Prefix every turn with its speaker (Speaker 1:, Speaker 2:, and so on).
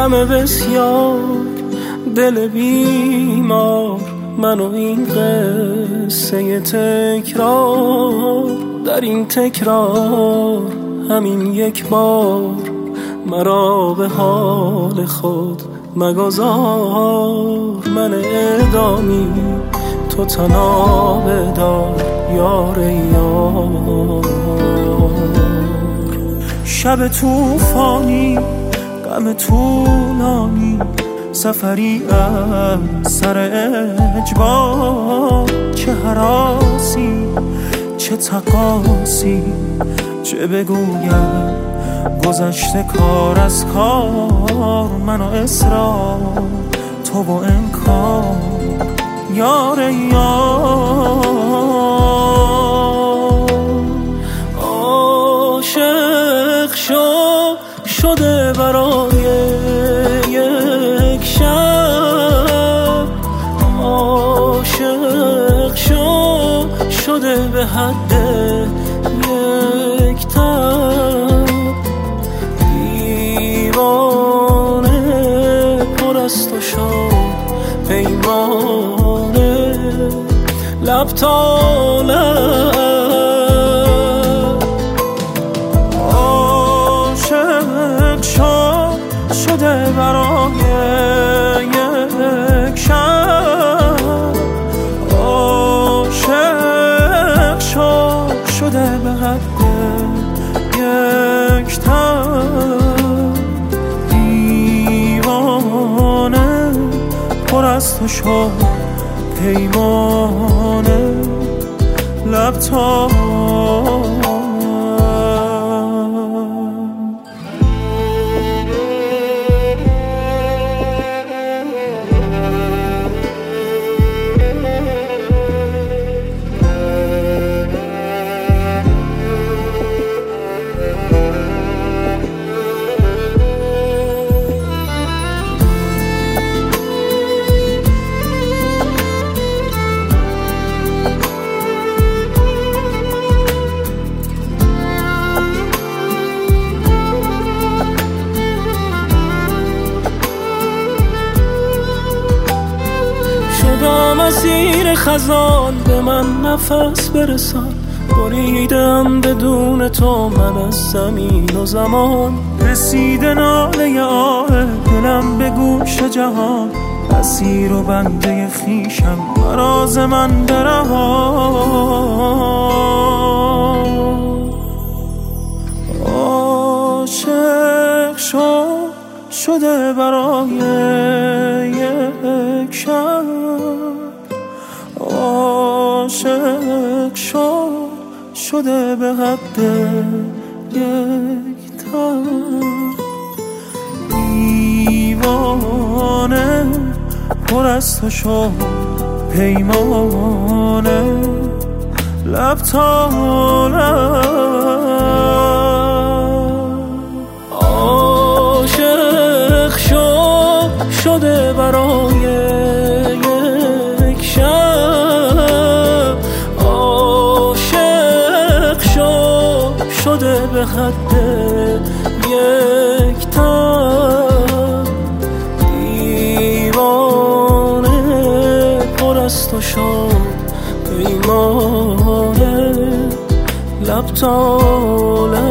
Speaker 1: غم بسیار دل بیمار، من و این قصه تکرار. در این تکرار همین یک بار مرا به حال خود مگذار. من اعدامی تو تنها بدار یار یار. شب توفانی غم طولانی، سفری از سر اجبار. چه هراسی چه تقاسی، چه بگویم گذشته کار از کار. من و اصرار تو و انکار یار یار. عاشق شده برای یک شب، عاشق شده به حد یک تب. دیوانه پر از تو شد پیمانه، لب تا لب. عاشق شده برای یک شب، عاشق شده به حد یک تب. دیوانه پر از تو شد پیمانه، لب تا مسیر خزان به من نفس برسان. بریدم بدون تو من از زمین و زمان. رسیده ناله آه دلم به گوش جهان. اسیر و بنده خیشم مراز من برهان. عاشق شده برای یک شب، عاشق شده به حد یک تب. دیوانه پر از تو شد پیمانه، لب تا لب. عاشق شده برای یک شب، عاشق شده به حد یک تب. دیوانه پر از تو شد پیمانه، لب تا لب.